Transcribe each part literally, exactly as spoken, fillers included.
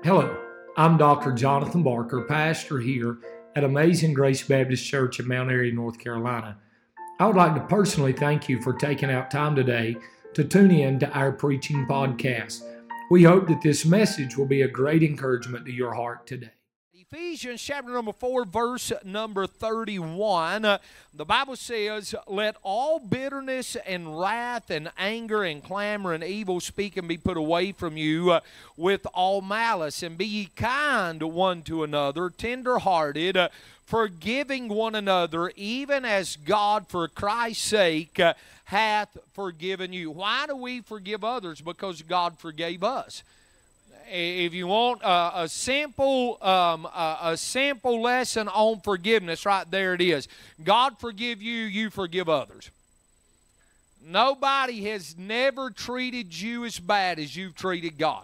Hello, I'm Doctor Jonathan Barker, pastor here at Amazing Grace Baptist Church in Mount Airy, North Carolina. I would like to personally thank you for taking out time today to tune in to our preaching podcast. We hope that this message will be a great encouragement to your heart today. Ephesians chapter number four, verse number thirty-one, uh, the Bible says, "Let all bitterness and wrath and anger and clamor and evil speaking be put away from you uh, with all malice, and be ye kind one to another, tender-hearted, uh, forgiving one another, even as God for Christ's sake uh, hath forgiven you." Why do we forgive others? Because God forgave us. If you want a, a simple um, a, a simple lesson on forgiveness, right there it is. God forgive you, you forgive others. Nobody has never treated you as bad as you've treated God.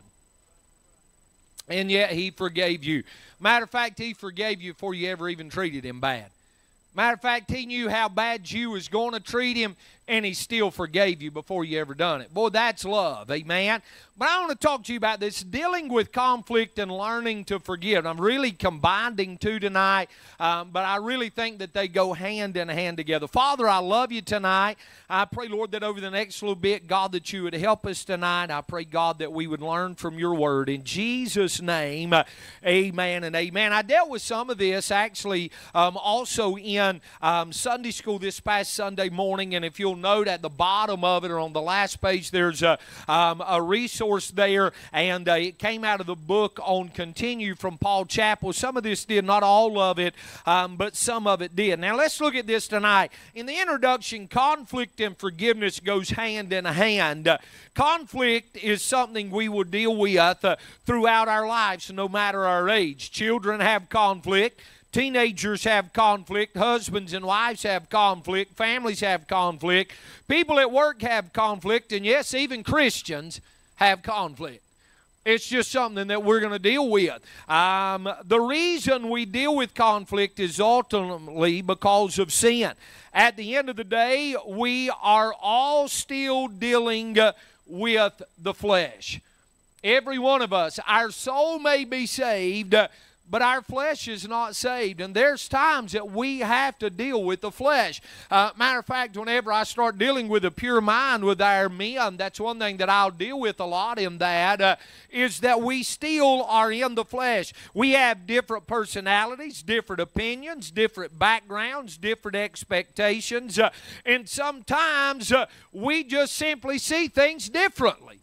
And yet He forgave you. Matter of fact, He forgave you before you ever even treated Him bad. Matter of fact, He knew how bad you was going to treat Him, and He still forgave you before you ever done it. Boy, that's love, amen? But I want to talk to you about this, dealing with conflict and learning to forgive. I'm really combining two tonight, um, but I really think that they go hand in hand together. Father, I love you tonight. I pray, Lord, that over the next little bit, God, that you would help us tonight. I pray, God, that we would learn from your word. In Jesus' name, uh, amen and amen. I dealt with some of this, actually, um, also in um, Sunday school this past Sunday morning, and if you'll note at the bottom of it or on the last page, there's a, um, a resource there, and uh, it came out of the book on Continue from Paul Chappell. Some of this did, not all of it, um, but some of it did. Now let's look at this tonight. In the introduction, conflict and forgiveness goes hand in hand. Uh, conflict is something we will deal with uh, throughout our lives, no matter our age. Children have conflict. Teenagers have conflict. Husbands and wives have conflict. Families have conflict. People at work have conflict. And yes, even Christians have conflict. It's just something that we're going to deal with. Um, the reason we deal with conflict is ultimately because of sin. At the end of the day, we are all still dealing uh, with the flesh. Every one of us. Our soul may be saved, uh, but our flesh is not saved, and there's times that we have to deal with the flesh. Uh, matter of fact, whenever I start dealing with a pure mind with our men, that's one thing that I'll deal with a lot in that, uh, is that we still are in the flesh. We have different personalities, different opinions, different backgrounds, different expectations, uh, and sometimes uh, we just simply see things differently.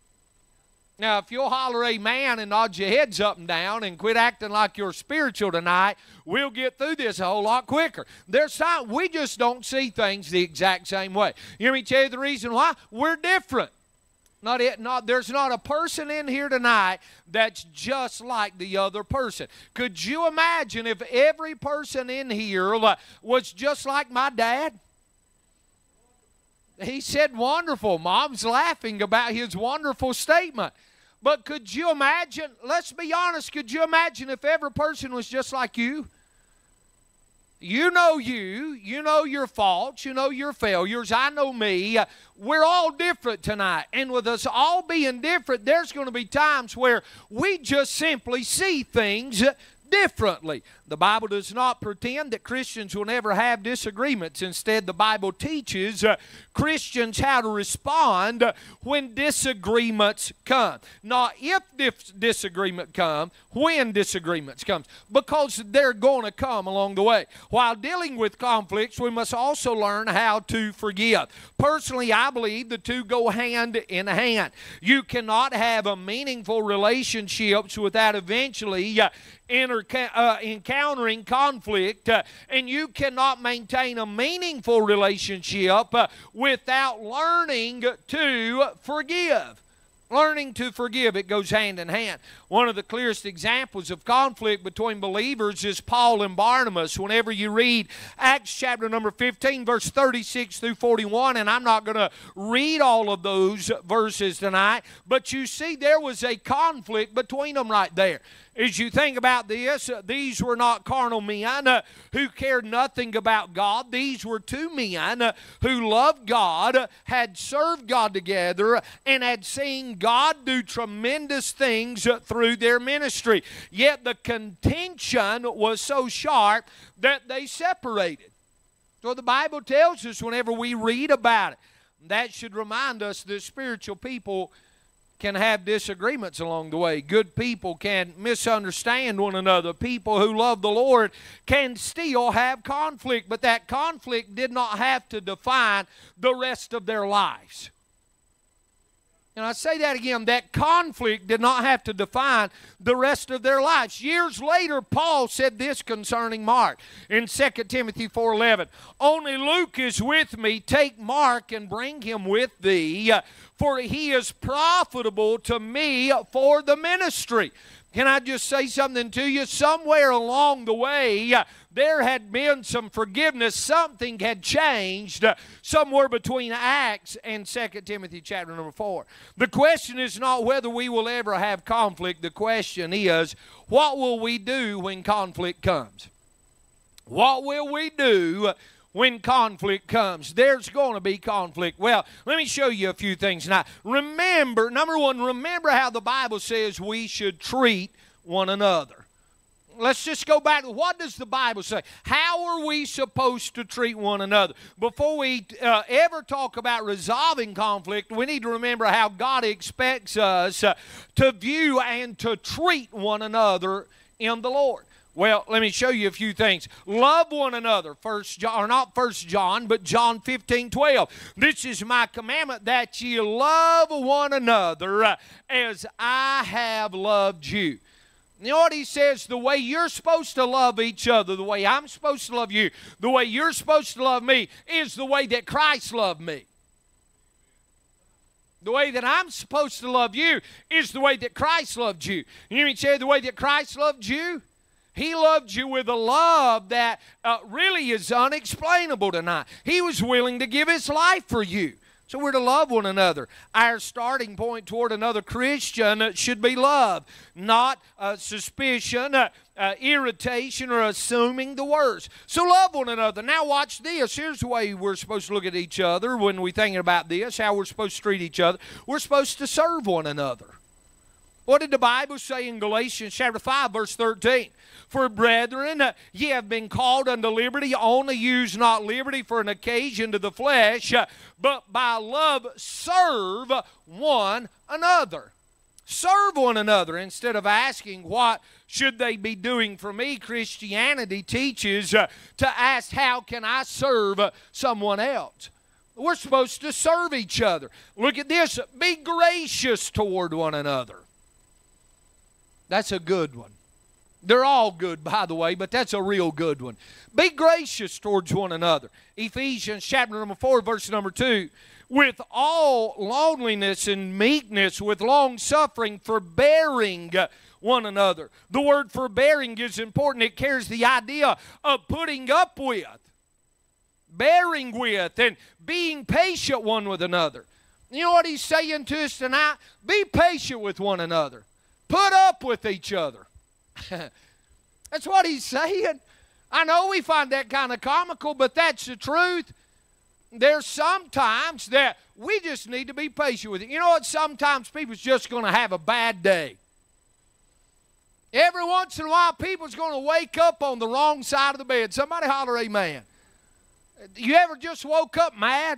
Now, if you'll holler amen and nod your heads up and down and quit acting like you're spiritual tonight, we'll get through this a whole lot quicker. There's time we just don't see things the exact same way. You want me to tell you the reason why? We're different. Not it, not, there's not a person in here tonight that's just like the other person. Could you imagine if every person in here was just like my dad? He said wonderful. Mom's laughing about his wonderful statement. But could you imagine, let's be honest, could you imagine if every person was just like you? You know you, you know your faults, you know your failures, I know me. Uh, we're all different tonight. And with us all being different, there's going to be times where we just simply see things differently. The Bible does not pretend that Christians will never have disagreements. Instead, the Bible teaches uh, Christians how to respond uh, when disagreements come. Not if dis- disagreement come, when disagreements comes, because they're going to come along the way. While dealing with conflicts, we must also learn how to forgive. Personally, I believe the two go hand in hand. You cannot have a meaningful relationships without eventually uh, inter- uh, encountering Encountering conflict, uh, and you cannot maintain a meaningful relationship uh, without learning to forgive. Learning to forgive, it goes hand in hand. One of the clearest examples of conflict between believers is Paul and Barnabas. Whenever you read Acts chapter number fifteen, verse thirty-six through forty-one, and I'm not going to read all of those verses tonight, but you see there was a conflict between them right there. As you think about this, uh, these were not carnal men uh, who cared nothing about God. These were two men uh, who loved God, uh, had served God together, and had seen God do tremendous things through their ministry. Yet the contention was so sharp that they separated. So the Bible tells us whenever we read about it, that should remind us that spiritual people can have disagreements along the way. Good people can misunderstand one another. People who love the Lord can still have conflict, but that conflict did not have to define the rest of their lives. And I say that again, that conflict did not have to define the rest of their lives. Years later, Paul said this concerning Mark in Second Timothy four eleven. Only Luke is with me. Take Mark and bring him with thee, for he is profitable to me for the ministry. Can I just say something to you? Somewhere along the way, uh, there had been some forgiveness. Something had changed uh, somewhere between Acts and Second Timothy chapter number four. The question is not whether we will ever have conflict. The question is, what will we do when conflict comes? What will we do when conflict comes? There's going to be conflict. Well, let me show you a few things now. Remember, number one, remember how the Bible says we should treat one another. Let's just go back to what does the Bible say? How are we supposed to treat one another? Before we uh, ever talk about resolving conflict, we need to remember how God expects us uh, to view and to treat one another in the Lord. Well, let me show you a few things. Love one another. First John, or not First John, but John fifteen twelve. This is my commandment, that ye love one another uh, as I have loved you. You know what he says? The way you're supposed to love each other, the way I'm supposed to love you, the way you're supposed to love me, is the way that Christ loved me. The way that I'm supposed to love you is the way that Christ loved you. You hear me say the way that Christ loved you? He loved you with a love that uh, really is unexplainable tonight. He was willing to give his life for you. So we're to love one another. Our starting point toward another Christian should be love, not uh, suspicion, uh, uh, irritation, or assuming the worst. So love one another. Now watch this. Here's the way we're supposed to look at each other when we're thinking about this, how we're supposed to treat each other. We're supposed to serve one another. What did the Bible say in Galatians chapter five, verse thirteen? For brethren, uh, ye have been called unto liberty, only use not liberty for an occasion to the flesh, uh, but by love serve one another. Serve one another. Instead of asking what should they be doing for me, Christianity teaches uh, to ask how can I serve uh, someone else. We're supposed to serve each other. Look at this. Be gracious toward one another. That's a good one. They're all good, by the way, but that's a real good one. Be gracious towards one another. Ephesians chapter number four, verse number two. With all loneliness and meekness, with long suffering, forbearing one another. The word forbearing is important. It carries the idea of putting up with, bearing with, and being patient one with another. You know what he's saying to us tonight? Be patient with one another. Put up with each other. That's what he's saying. I know we find that kind of comical, but that's the truth. There's sometimes that we just need to be patient with it. You know what? Sometimes people's just going to have a bad day. Every once in a while, people's going to wake up on the wrong side of the bed. Somebody holler amen. You ever just woke up mad?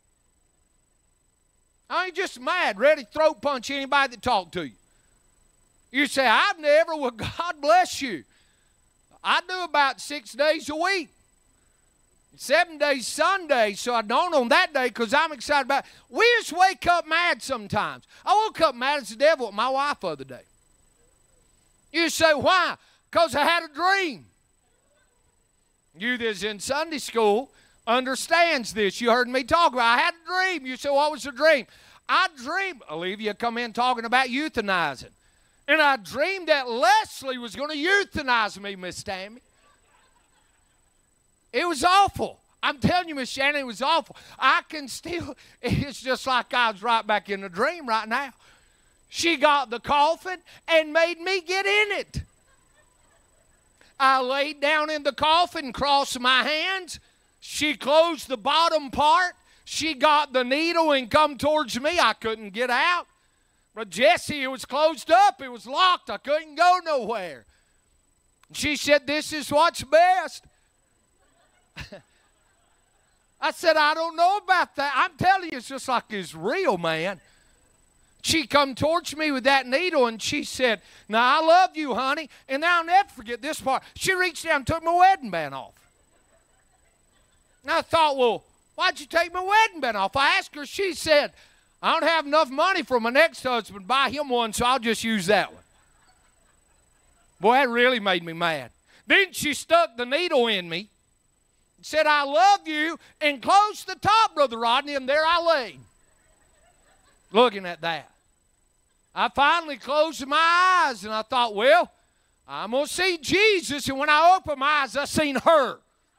I ain't just mad, ready to throat punch anybody that talked to you. You say, I've never, well, God bless you. I do about six days a week. Seven days Sunday, so I don't on that day because I'm excited about it. We just wake up mad sometimes. I woke up mad as the devil with my wife the other day. You say, why? Because I had a dream. You that's in Sunday school understands this. You heard me talk about it. I had a dream. You say, what was the dream? I dreamed, Olivia come in talking about euthanizing. And I dreamed that Leslie was going to euthanize me, Miss Tammy. It was awful. I'm telling you, Miss Shannon, it was awful. I can still, it's just like I was right back in the dream right now. She got the coffin and made me get in it. I laid down in the coffin, crossed my hands. She closed the bottom part. She got the needle and come towards me. I couldn't get out. But Jesse, it was closed up. It was locked. I couldn't go nowhere. She said, this is what's best. I said, I don't know about that. I'm telling you, it's just like it's real, man. She come towards me with that needle, and she said, now, I love you, honey. And I'll never forget this part. She reached down and took my wedding band off. And I thought, well, why'd you take my wedding band off? I asked her. She said, I don't have enough money for my next husband to buy him one, so I'll just use that one. Boy, that really made me mad. Then she stuck the needle in me, said, I love you, and closed the top, Brother Rodney, and there I lay, looking at that. I finally closed my eyes, and I thought, well, I'm going to see Jesus, and when I opened my eyes, I seen her.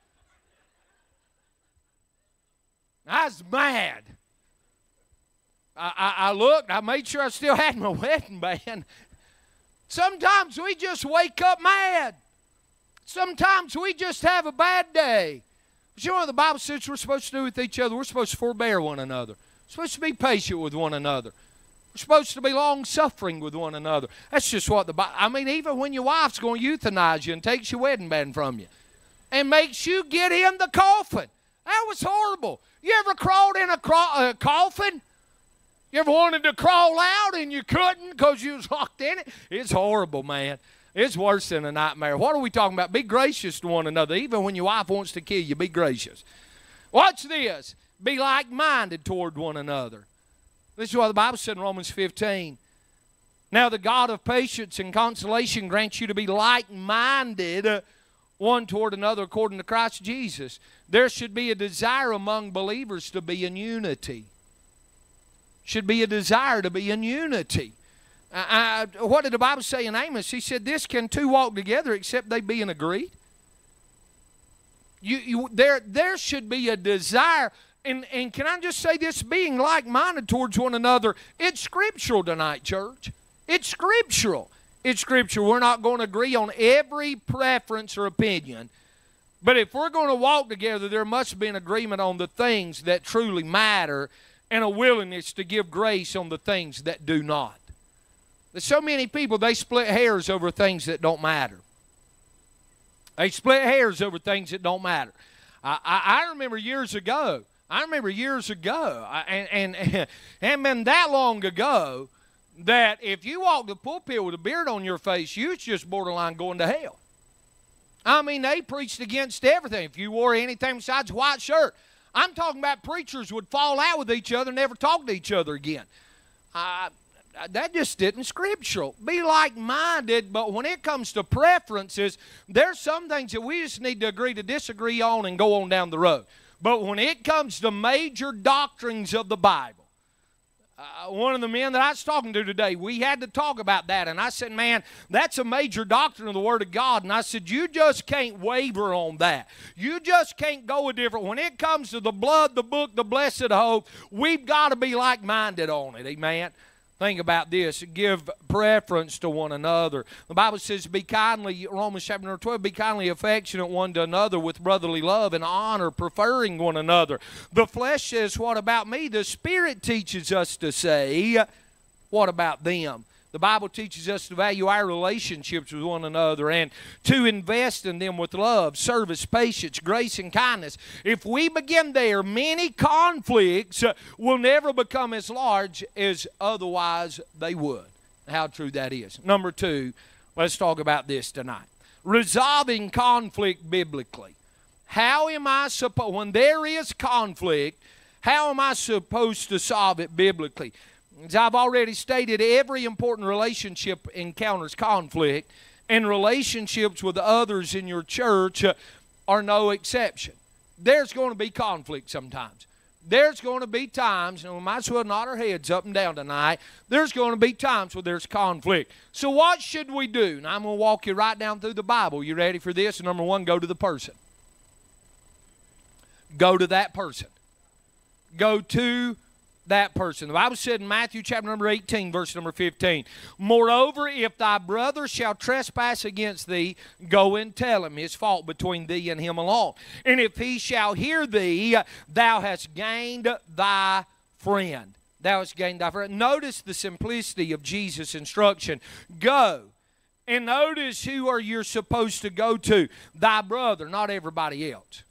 I was mad. I, I, I looked, I made sure I still had my wedding band. Sometimes we just wake up mad. Sometimes we just have a bad day. But you know what the Bible says we're supposed to do with each other? We're supposed to forbear one another. We're supposed to be patient with one another. We're supposed to be long-suffering with one another. That's just what the Bible, I mean, even when your wife's going to euthanize you and takes your wedding band from you and makes you get in the coffin. That was horrible. You ever crawled in a craw- uh, coffin? You ever wanted to crawl out and you couldn't because you was locked in it? It's horrible, man. It's worse than a nightmare. What are we talking about? Be gracious to one another. Even when your wife wants to kill you, be gracious. Watch this. Be like-minded toward one another. This is what the Bible said in Romans fifteen. Now the God of patience and consolation grants you to be like-minded uh, one toward another according to Christ Jesus. There should be a desire among believers to be in unity. Should be a desire to be in unity. I, I, what did the Bible say in Amos? He said, this can two walk together except they be in agreed. You, you, there, there should be a desire. And, and can I just say this? Being like-minded towards one another, it's scriptural tonight, church. It's scriptural. It's scriptural. We're not going to agree on every preference or opinion. But if we're going to walk together, there must be an agreement on the things that truly matter and a willingness to give grace on the things that do not. There's so many people, they split hairs over things that don't matter. They split hairs over things that don't matter. I, I, I remember years ago, I remember years ago, and, and, and hadn't been that long ago, that if you walked the pulpit with a beard on your face, you was just borderline going to hell. I mean, they preached against everything. If you wore anything besides a white shirt, I'm talking about preachers would fall out with each other and never talk to each other again. Uh, that just isn't scriptural. Be like-minded, but when it comes to preferences, there's some things that we just need to agree to disagree on and go on down the road. But when it comes to major doctrines of the Bible, uh, one of the men that I was talking to today, we had to talk about that. And I said, man, that's a major doctrine of the Word of God. And I said, you just can't waver on that. You just can't go a different. When it comes to the blood, the book, the blessed hope, we've got to be like-minded on it. Amen. Think about this. Give preference to one another. The Bible says, be kindly, Romans chapter number twelve, be kindly affectionate one to another with brotherly love and honor, preferring one another. The flesh says, what about me? The Spirit teaches us to say, what about them? The Bible teaches us to value our relationships with one another and to invest in them with love, service, patience, grace, and kindness. If we begin there, many conflicts will never become as large as otherwise they would. How true that is. Number two, let's talk about this tonight. Resolving conflict biblically. How am I supposed, when there is conflict, how am I supposed to solve it biblically? As I've already stated, every important relationship encounters conflict, and relationships with others in your church are no exception. There's going to be conflict sometimes. There's going to be times, and we might as well nod our heads up and down tonight, there's going to be times where there's conflict. So what should we do? Now I'm going to walk you right down through the Bible. You ready for this? Number one, go to the person. Go to that person. Go to that person. The Bible said in Matthew chapter number eighteen, verse number fifteen, moreover, if thy brother shall trespass against thee, go and tell him his fault between thee and him alone. And if he shall hear thee, thou hast gained thy friend. thou hast gained thy friend. Notice the simplicity of Jesus' instruction. Go. And notice who are you supposed to go to. Thy brother, not everybody else.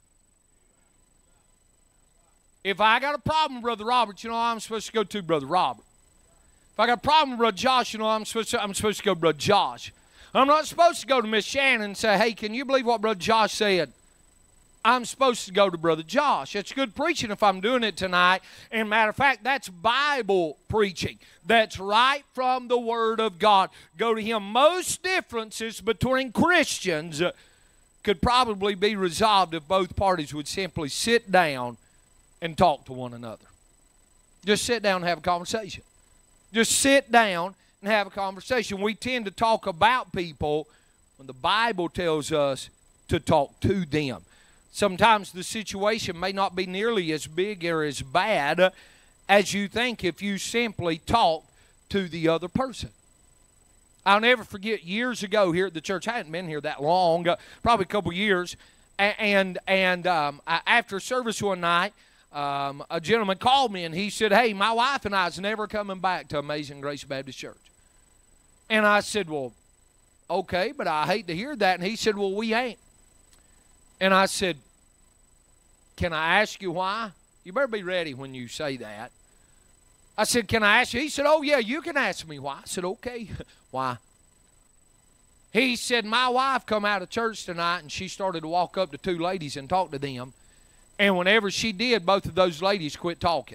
If I got a problem with Brother Robert, you know I'm supposed to go to Brother Robert. If I got a problem with Brother Josh, you know I'm supposed to, I'm supposed to go to Brother Josh. I'm not supposed to go to Miss Shannon and say, hey, can you believe what Brother Josh said? I'm supposed to go to Brother Josh. It's good preaching if I'm doing it tonight. And matter of fact, that's Bible preaching. That's right from the Word of God. Go to him. Most differences between Christians could probably be resolved if both parties would simply sit down and talk to one another. Just sit down and have a conversation. Just sit down and have a conversation. We tend to talk about people when the Bible tells us to talk to them. Sometimes the situation may not be nearly as big or as bad as you think if you simply talk to the other person. I'll never forget years ago here at the church. I hadn't been here that long, uh, probably a couple years. And, and um, after service one night, um, a gentleman called me and he said, hey, my wife and I is never coming back to Amazing Grace Baptist Church. And I said, well, okay, but I hate to hear that. And he said, well, we ain't. And I said, can I ask you why? You better be ready when you say that. I said, can I ask you? He said, oh, yeah, you can ask me why. I said, okay. Why? He said, my wife come out of church tonight, and she started to walk up to two ladies and talk to them. And whenever she did, both of those ladies quit talking.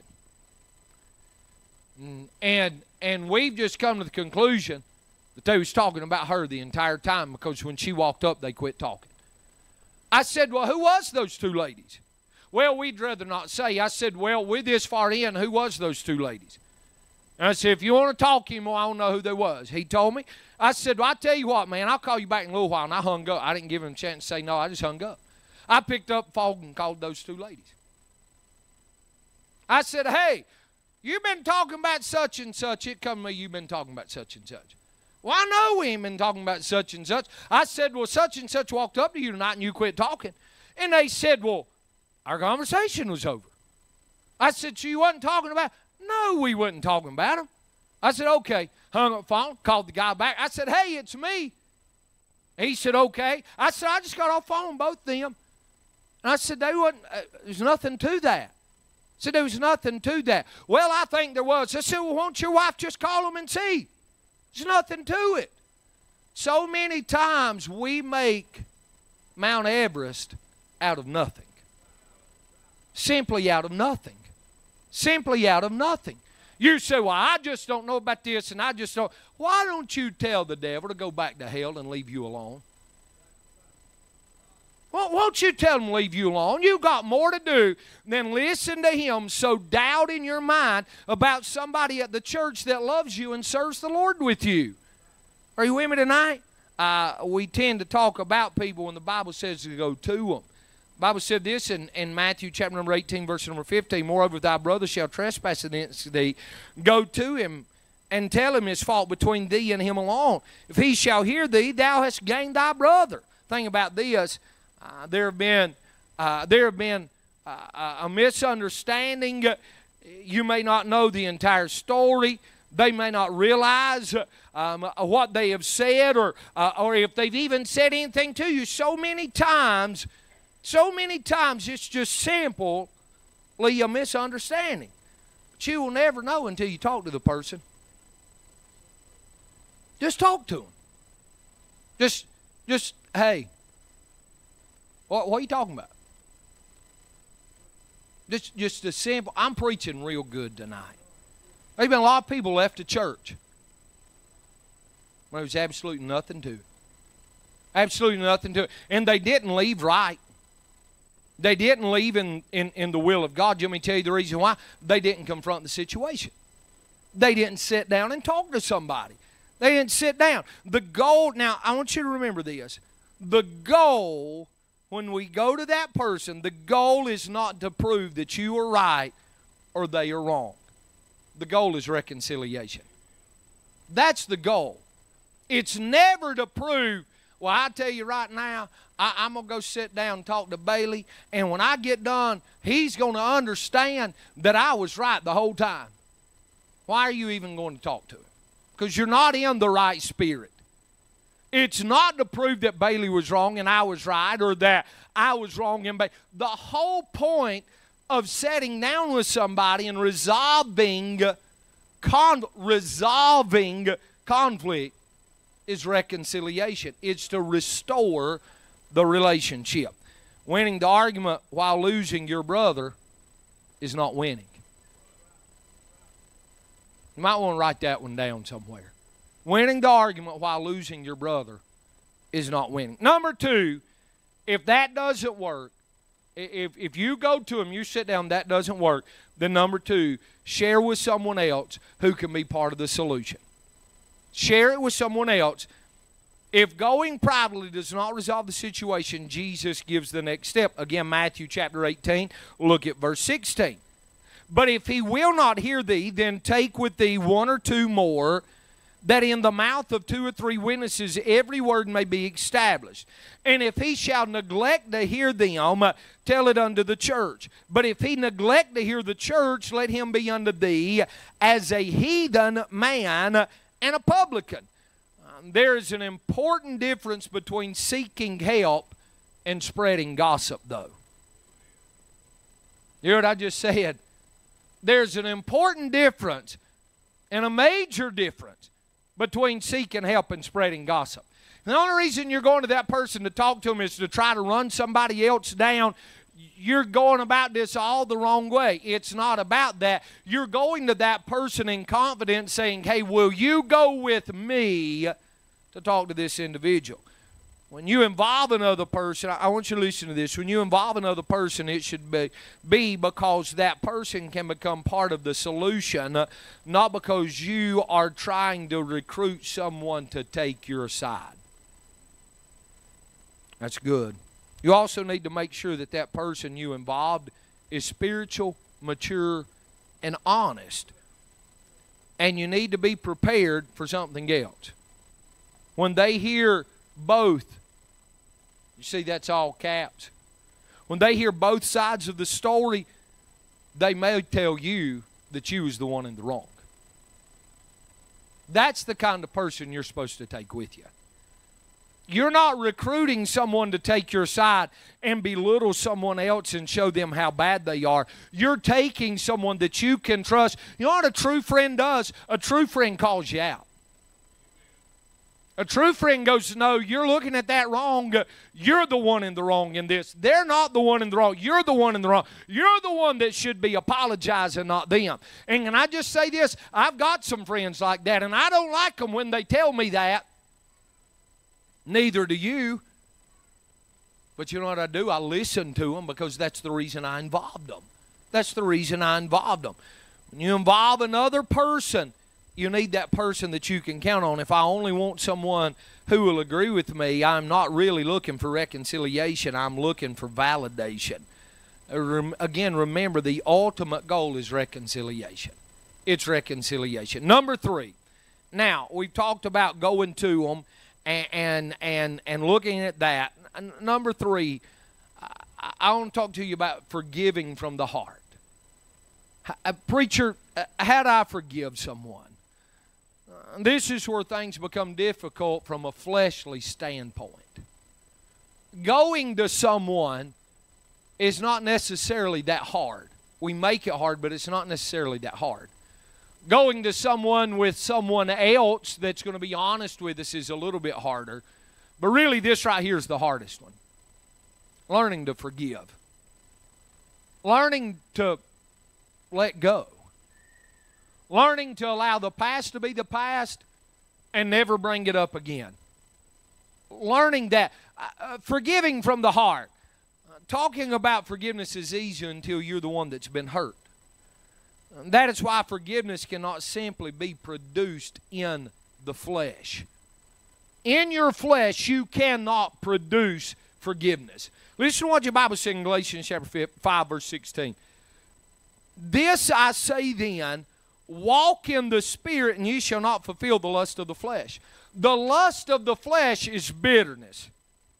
And, and we've just come to the conclusion that they was talking about her the entire time because when she walked up, they quit talking. I said, well, who was those two ladies? Well, we'd rather not say. I said, well, we're this far in. Who was those two ladies? And I said, if you want to talk anymore, I don't know who they was. He told me. I said, well, I'll tell you what, man, I'll call you back in a little while. And I hung up. I didn't give him a chance to say no. I just hung up. I picked up the phone and called those two ladies. I said, hey, you've been talking about such and such. It come to me, you've been talking about such and such. Well, I know we ain't been talking about such and such. I said, well, such and such walked up to you tonight and you quit talking. And they said, well, our conversation was over. I said, so you wasn't talking about? No, we wasn't talking about him. I said, okay. Hung up the phone, called the guy back. I said, hey, it's me. He said, okay. I said, I just got off the phone with both of them. And I said, they wasn't, uh, there's nothing to that. I said, there was nothing to that. Well, I think there was. I said, well, won't your wife just call them and see? There's nothing to it. So many times we make Mount Everest out of nothing. Simply out of nothing. Simply out of nothing. You say, well, I just don't know about this and I just don't. Why don't you tell the devil to go back to hell and leave you alone? Well, won't you tell him to leave you alone? You got more to do than listen to him sow doubt in your mind about somebody at the church that loves you and serves the Lord with you. Are you with me tonight? Uh, we tend to talk about people when the Bible says to go to them. The Bible said this in, in Matthew chapter number eighteen, verse number fifteen. Moreover, thy brother shall trespass against thee. Go to him and tell him his fault between thee and him alone. If he shall hear thee, thou hast gained thy brother. Think about this. Uh, there have been, uh, there have been uh, a misunderstanding. You may not know the entire story. They may not realize um, what they have said or, uh, or if they've even said anything to you. So many times... So many times it's just simply a misunderstanding. But you will never know until you talk to the person. Just talk to them. Just, just hey, what, what are you talking about? Just, just a simple, I'm preaching real good tonight. There's been a lot of people left the church. There was absolutely nothing to it. Absolutely nothing to it. And they didn't leave right. They didn't leave in, in, in the will of God. Let me tell you the reason why. They didn't confront the situation. They didn't sit down and talk to somebody. They didn't sit down. The goal, now I want you to remember this. The goal, when we go to that person, the goal is not to prove that you are right or they are wrong. The goal is reconciliation. That's the goal. It's never to prove, well, I tell you right now, I, I'm going to go sit down and talk to Bailey, and when I get done, he's going to understand that I was right the whole time. why are you even going to talk to him? Because you're not in the right spirit. It's not to prove that Bailey was wrong and I was right, or that I was wrong and Bailey. The whole point of sitting down with somebody and resolving, con- resolving conflict is reconciliation. It's to restore the relationship. Winning the argument while losing your brother is not winning. You might want to write that one down somewhere. Winning the argument while losing your brother is not winning. Number two, if that doesn't work, if, if you go to him, you sit down, that doesn't work, then number two, share with someone else who can be part of the solution. Share it with someone else. If going privately does not resolve the situation, Jesus gives the next step. Again, Matthew chapter eighteen, look at verse sixteen. But if he will not hear thee, then take with thee one or two more, that in the mouth of two or three witnesses every word may be established. And if he shall neglect to hear them, tell it unto the church. But if he neglect to hear the church, let him be unto thee as a heathen man and a publican. Um, there is an important difference between seeking help and spreading gossip, though. You hear what I just said? There's an important difference and a major difference between seeking help and spreading gossip. And the only reason you're going to that person to talk to them is to try to run somebody else down. You're going about this all the wrong way. It's not about that. You're going to that person in confidence saying, hey, will you go with me to talk to this individual? When you involve another person, I want you to listen to this. When you involve another person, it should be, be because that person can become part of the solution, uh, not because you are trying to recruit someone to take your side. That's good. You also need to make sure that that person you involved is spiritual, mature, and honest. And you need to be prepared for something else. When they hear both, you see that's all caps. When they hear both sides of the story, they may tell you that you was the one in the wrong. That's the kind of person you're supposed to take with you. You're not recruiting someone to take your side and belittle someone else and show them how bad they are. You're taking someone that you can trust. You know what a true friend does? A true friend calls you out. A true friend goes, no, you're looking at that wrong. You're the one in the wrong in this. They're not the one in the wrong. You're the one in the wrong. You're the one that should be apologizing, not them. And can I just say this? I've got some friends like that, and I don't like them when they tell me that. Neither do you. But you know what I do? I listen to them because that's the reason I involved them. That's the reason I involved them. When you involve another person, you need that person that you can count on. If I only want someone who will agree with me, I'm not really looking for reconciliation. I'm looking for validation. Again, remember, the ultimate goal is reconciliation. It's reconciliation. Number three. Now, we've talked about going to them and and and, and looking at that. Number three, I, I want to talk to you about forgiving from the heart. A preacher, how do I forgive someone? This is where things become difficult from a fleshly standpoint. Going to someone is not necessarily that hard. We make it hard, but it's not necessarily that hard. Going to someone with someone else that's going to be honest with us is a little bit harder. But really, this right here is the hardest one. Learning to forgive. Learning to let go. Learning to allow the past to be the past and never bring it up again. Learning that. Uh, forgiving from the heart. Uh, talking about forgiveness is easy until you're the one that's been hurt. And that is why forgiveness cannot simply be produced in the flesh. In your flesh, you cannot produce forgiveness. Listen to what your Bible says in Galatians chapter five, verse sixteen. This I say then, walk in the Spirit, and ye shall not fulfill the lust of the flesh. The lust of the flesh is bitterness.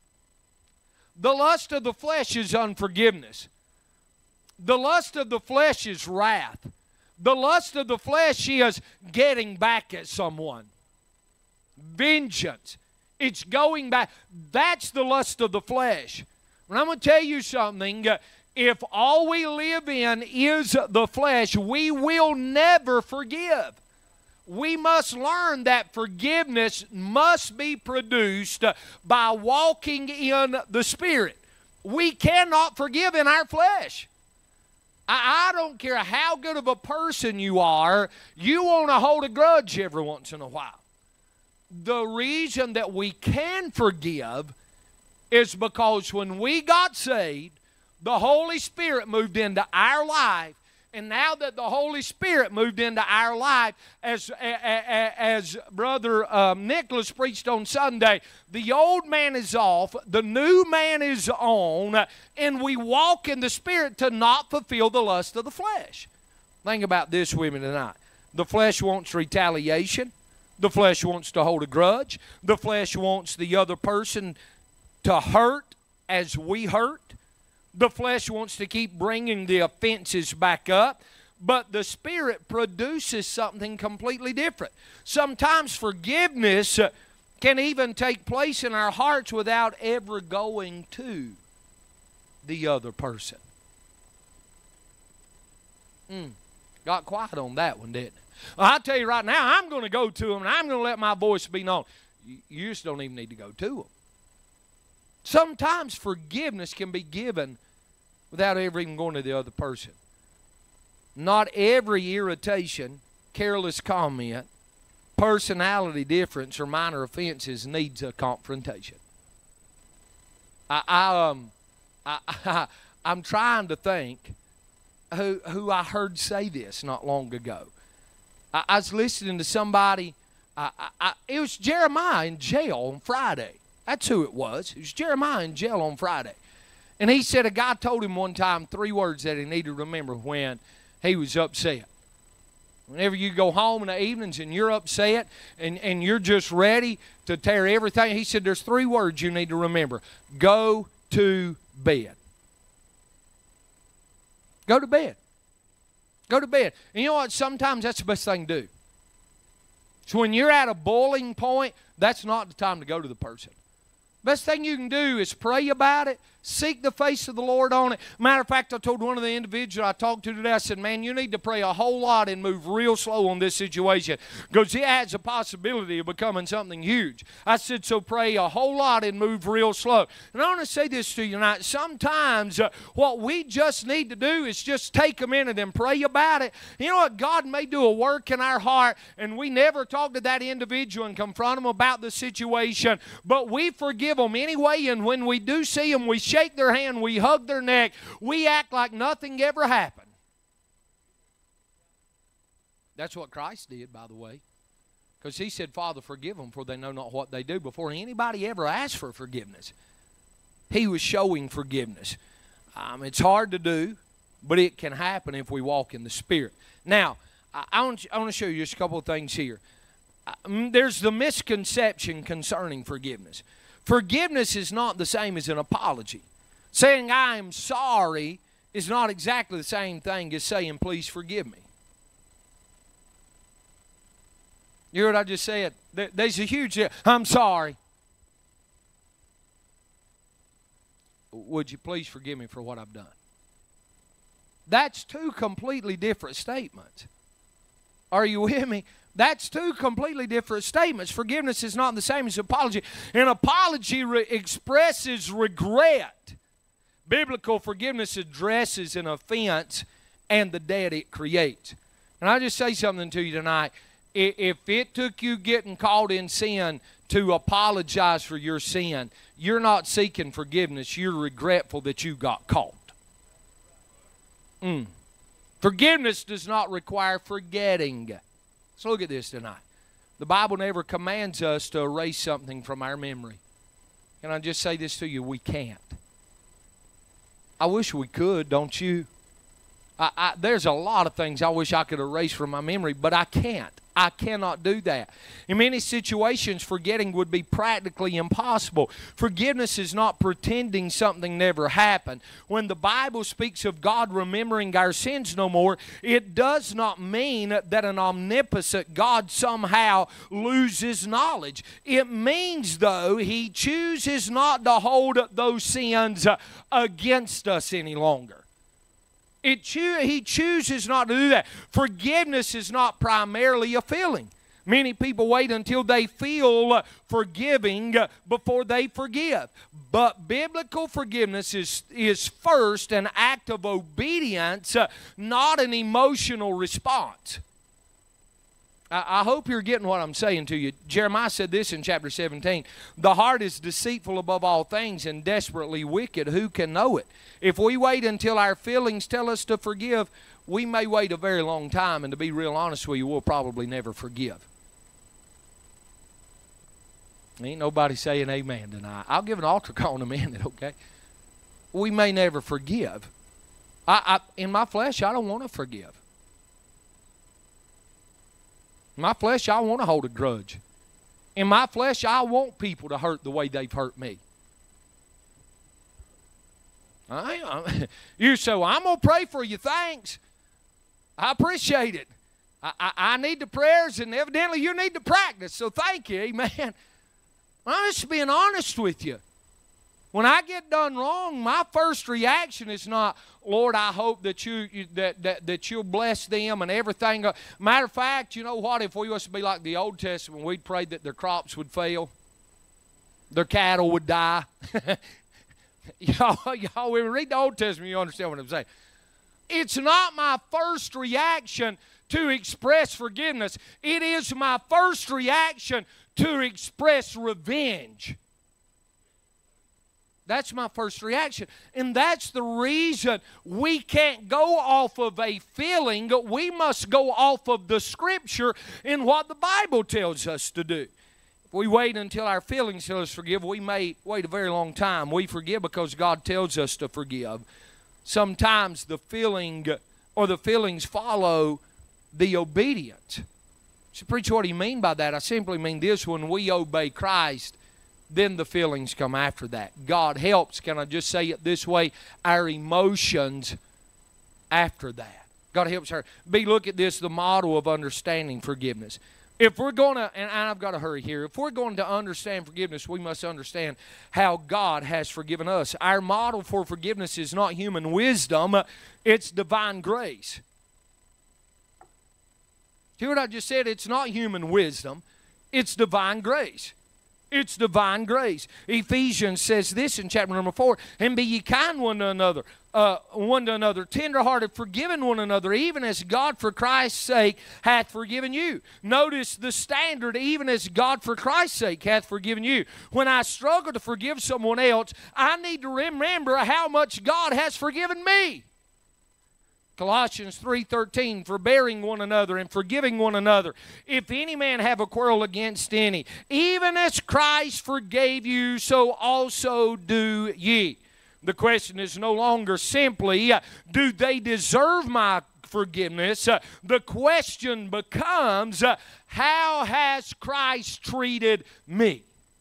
The lust of the flesh is unforgiveness. The lust of the flesh is wrath. The lust of the flesh is getting back at someone. Vengeance. It's going back. That's the lust of the flesh. And I'm going to tell you something. If all we live in is the flesh, we will never forgive. We must learn that forgiveness must be produced by walking in the Spirit. We cannot forgive in our flesh. I, I don't care how good of a person you are, you want to hold a grudge every once in a while. The reason that we can forgive is because when we got saved, the Holy Spirit moved into our life. And now that the Holy Spirit moved into our life, as, as Brother um, Nicholas preached on Sunday, the old man is off, the new man is on, and we walk in the Spirit to not fulfill the lust of the flesh. Think about this with me tonight. The flesh wants retaliation. The flesh wants to hold a grudge. The flesh wants the other person to hurt as we hurt. The flesh wants to keep bringing the offenses back up, but the Spirit produces something completely different. Sometimes forgiveness can even take place in our hearts without ever going to the other person. Mm, got quiet on that one, didn't it? Well, I'll tell you right now, I'm going to go to them, and I'm going to let my voice be known. You just don't even need to go to them. Sometimes forgiveness can be given without ever even going to the other person. Not every irritation, careless comment, personality difference, or minor offenses needs a confrontation. I, I um, I, I I'm trying to think who who I heard say this not long ago. I, I was listening to somebody. I, I, I, it was Jeremiah in jail on Friday. That's who it was. It was Jeremiah in jail on Friday. And he said a guy told him one time three words that he needed to remember when he was upset. Whenever you go home in the evenings and you're upset and, and you're just ready to tear everything, he said there's three words you need to remember. Go to bed. Go to bed. Go to bed. And you know what? Sometimes that's the best thing to do. So when you're at a boiling point, that's not the time to go to the person. Best thing you can do is pray about it, seek the face of the Lord on it. Matter of fact, I told one of the individuals I talked to today, I said, man, you need to pray a whole lot and move real slow on this situation because it has a possibility of becoming something huge. I said, so pray a whole lot and move real slow. And I want to say this to you tonight. Sometimes uh, what we just need to do is just take a minute and pray about it. You know what? God may do a work in our heart and we never talk to that individual and confront them about the situation, but we forgive them anyway, and when we do see them, we shake their hand, we hug their neck, we act like nothing ever happened. That's what Christ did, by the way, because he said, Father, forgive them, for they know not what they do. Before anybody ever asked for forgiveness, he was showing forgiveness. Um, it's hard to do, but it can happen if we walk in the Spirit. Now, I, I, want, I want to show you just a couple of things here. Um, there's the misconception concerning forgiveness. Forgiveness is not the same as an apology. Saying I am sorry is not exactly the same thing as saying please forgive me. You hear what I just said? There's a huge, I'm sorry. Would you please forgive me for what I've done? That's two completely different statements. Are you with me? That's two completely different statements. Forgiveness is not the same as apology. An apology re- expresses regret. Biblical forgiveness addresses an offense and the debt it creates. And I'll just say something to you tonight. If it took you getting caught in sin to apologize for your sin, you're not seeking forgiveness. You're regretful that you got caught. Mm. Forgiveness does not require forgetting. Let's look at this tonight. The Bible never commands us to erase something from our memory. Can I just say this to you? We can't. I wish we could, don't you? I, I, there's a lot of things I wish I could erase from my memory, but I can't. I cannot do that. In many situations, forgetting would be practically impossible. Forgiveness is not pretending something never happened. When the Bible speaks of God remembering our sins no more, it does not mean that an omnipotent God somehow loses knowledge. It means, though, He chooses not to hold those sins against us any longer. It cho- he chooses not to do that. Forgiveness is not primarily a feeling. Many people wait until they feel forgiving before they forgive. But biblical forgiveness is, is first an act of obedience, not an emotional response. I hope you're getting what I'm saying to you. Jeremiah said this in chapter seventeen. The heart is deceitful above all things and desperately wicked. Who can know it? If we wait until our feelings tell us to forgive, we may wait a very long time, and to be real honest with you, we'll probably never forgive. Ain't nobody saying amen tonight. I'll give an altar call in a minute, okay? We may never forgive. I, I, in my flesh, I don't want to forgive. In my flesh, I want to hold a grudge. In my flesh, I want people to hurt the way they've hurt me. I, I, you say, well, I'm going to pray for you. Thanks. I appreciate it. I, I, I need the prayers, and evidently you need the practice, so thank you. Amen. I'm just being honest with you. When I get done wrong, my first reaction is not, Lord, I hope that, you, you that, that, that you'll bless them and everything. Matter of fact, you know what? If we was to be like the Old Testament, we'd pray that their crops would fail, their cattle would die. y'all, y'all, when we read the Old Testament, you understand what I'm saying. It's not my first reaction to express forgiveness. It is my first reaction to express revenge. That's my first reaction. And that's the reason we can't go off of a feeling. We must go off of the Scripture and what the Bible tells us to do. If we wait until our feelings tell us to forgive, we may wait a very long time. We forgive because God tells us to forgive. Sometimes the feeling or the feelings follow the obedience. So, preacher, what do you mean by that? I simply mean this: when we obey Christ, then the feelings come after that. God helps, can I just say it this way, our emotions after that. God helps her. B, look at this, the model of understanding forgiveness. If we're going to, and I've got to hurry here, if we're going to understand forgiveness, we must understand how God has forgiven us. Our model for forgiveness is not human wisdom, it's divine grace. Hear what I just said? It's not human wisdom, it's divine grace. It's divine grace. Ephesians says this in chapter number four, and be ye kind one to another, uh, one to another, tenderhearted, forgiving one another, even as God for Christ's sake hath forgiven you. Notice the standard, even as God for Christ's sake hath forgiven you. When I struggle to forgive someone else, I need to remember how much God has forgiven me. Colossians three thirteen, forbearing one another and forgiving one another. If any man have a quarrel against any, even as Christ forgave you, so also do ye. The question is no longer simply, uh, do they deserve my forgiveness? Uh, the question becomes, uh, how has Christ treated me?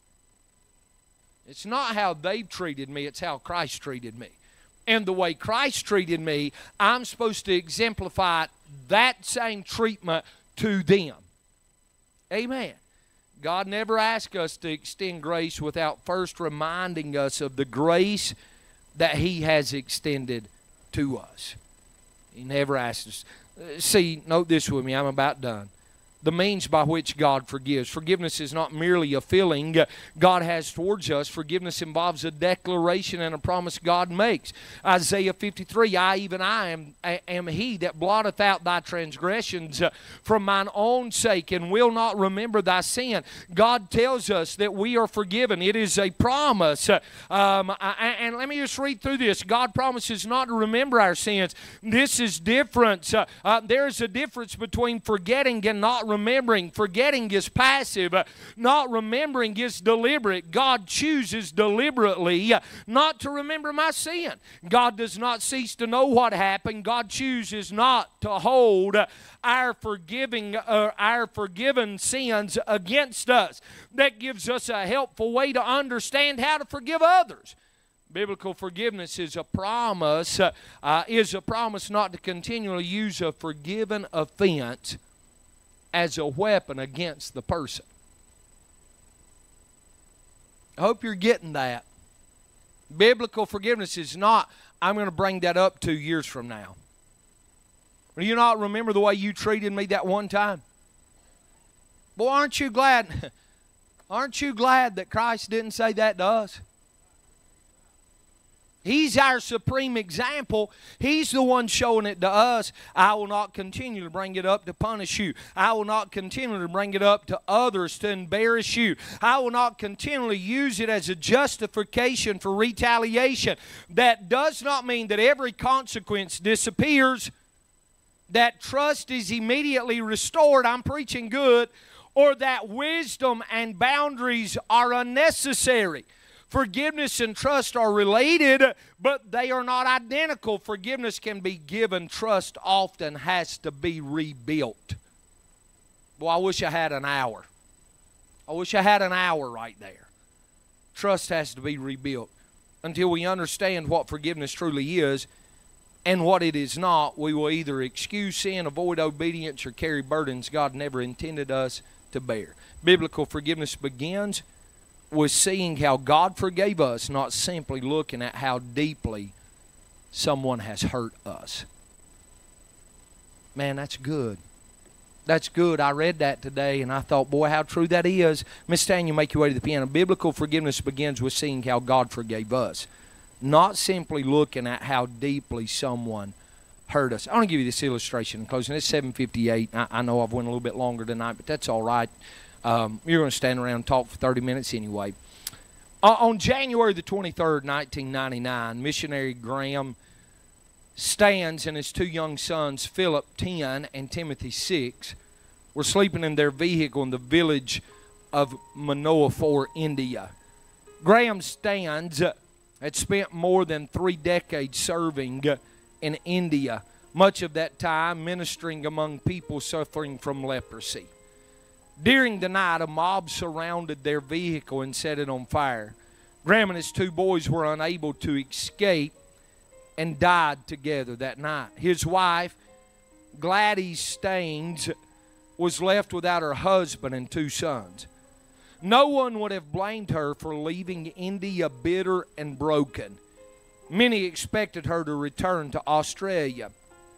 It's not how they've treated me, it's how Christ treated me. And the way Christ treated me, I'm supposed to exemplify that same treatment to them. Amen. God never asked us to extend grace without first reminding us of the grace that He has extended to us. He never asked us. See, note this with me. I'm about done. The means by which God forgives. Forgiveness is not merely a feeling God has towards us. Forgiveness involves a declaration and a promise God makes. Isaiah fifty-three, I, even I, am, am He that blotteth out thy transgressions from mine own sake and will not remember thy sin. God tells us that we are forgiven. It is a promise. Um, and let me just read through this. God promises not to remember our sins. This is different. Uh, uh, there is a difference between forgetting and not remembering. remembering. Forgetting is passive. Not remembering is deliberate. God chooses deliberately not to remember my sin. God does not cease to know what happened. God chooses not to hold our forgiving uh, our forgiven sins against us. That gives us a helpful way to understand how to forgive others. Biblical forgiveness is a promise, uh, uh, is a promise not to continually use a forgiven offense as a weapon against the person. I hope you're getting that. Biblical forgiveness is not, I'm going to bring that up two years from now. Do you not remember the way you treated me that one time? Boy, aren't you glad? Aren't you glad that Christ didn't say that to us? He's our supreme example. He's the one showing it to us. I will not continue to bring it up to punish you. I will not continue to bring it up to others to embarrass you. I will not continually use it as a justification for retaliation. That does not mean that every consequence disappears, that trust is immediately restored. I'm preaching good. Or that wisdom and boundaries are unnecessary. Forgiveness and trust are related, but they are not identical. Forgiveness can be given. Trust often has to be rebuilt. Boy, I wish I had an hour. I wish I had an hour right there. Trust has to be rebuilt. Until we understand what forgiveness truly is and what it is not, we will either excuse sin, avoid obedience, or carry burdens God never intended us to bear. Biblical forgiveness begins with seeing how God forgave us, not simply looking at how deeply someone has hurt us. Man, that's good. That's good. I read that today, and I thought, boy, how true that is. Miss Tanya, make your way to the piano. Biblical forgiveness begins with seeing how God forgave us, not simply looking at how deeply someone hurt us. I want to give you this illustration in closing. It's seven fifty-eight. I, I know I've went a little bit longer tonight, but that's all right. Um, you're going to stand around and talk for thirty minutes anyway. Uh, on January the twenty-third, nineteen ninety-nine, missionary Graham Stands and his two young sons, Philip, ten, and Timothy, six, were sleeping in their vehicle in the village of Manoa, India. Graham Stands had spent more than three decades serving in India, much of that time ministering among people suffering from leprosy. During the night, a mob surrounded their vehicle and set it on fire. Graham and his two boys were unable to escape and died together that night. His wife, Gladys Staines, was left without her husband and two sons. No one would have blamed her for leaving India bitter and broken. Many expected her to return to Australia.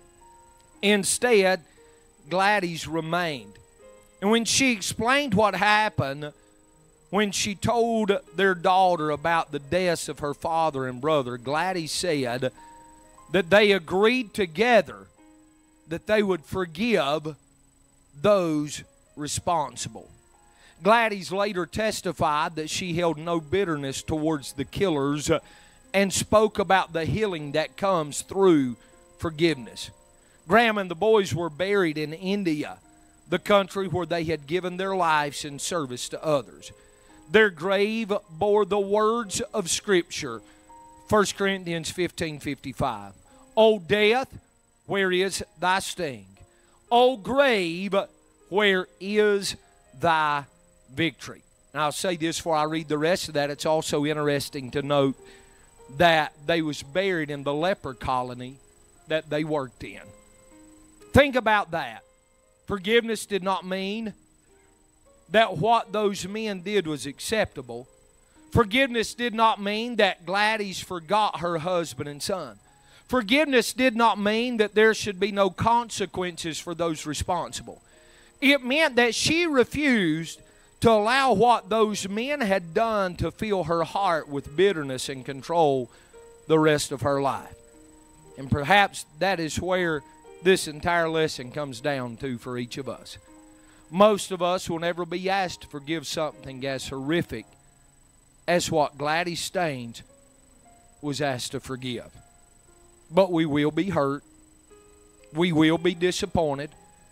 Instead, Gladys remained. And when she explained what happened, when she told their daughter about the deaths of her father and brother, Gladys said that they agreed together that they would forgive those responsible. Gladys later testified that she held no bitterness towards the killers and spoke about the healing that comes through forgiveness. Graham and the boys were buried in India, the country where they had given their lives in service to others. Their grave bore the words of Scripture, First Corinthians fifteen fifty-five. O death, where is thy sting? O grave, where is thy victory? And I'll say this before I read the rest of that. It's also interesting to note that they was buried in the leper colony that they worked in. Think about that. Forgiveness did not mean that what those men did was acceptable. Forgiveness did not mean that Gladys forgot her husband and son. Forgiveness did not mean that there should be no consequences for those responsible. It meant that she refused to allow what those men had done to fill her heart with bitterness and control the rest of her life. And perhaps that is where this entire lesson comes down to for each of us. Most of us will never be asked to forgive something as horrific as what Gladys Staines was asked to forgive. But we will be hurt. We will be disappointed.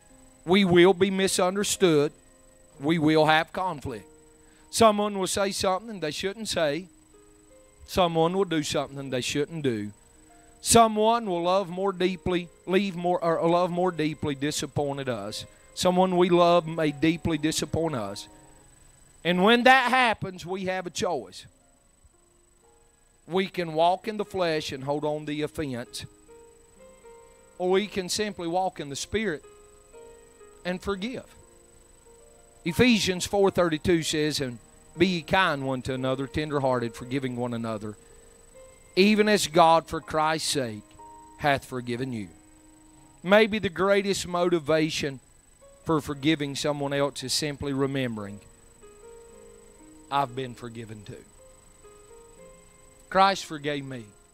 We will be misunderstood. We will have conflict. Someone will say something they shouldn't say. Someone will do something they shouldn't do. Someone will love more deeply, leave more, or love more deeply, disappointed us. Someone we love may deeply disappoint us. And when that happens, we have a choice. We can walk in the flesh and hold on to the offense, or we can simply walk in the Spirit and forgive. Ephesians four thirty-two says, and be ye kind one to another, tenderhearted, forgiving one another, even as God for Christ's sake hath forgiven you. Maybe the greatest motivation for forgiving someone else is simply remembering, I've been forgiven too. Christ forgave me.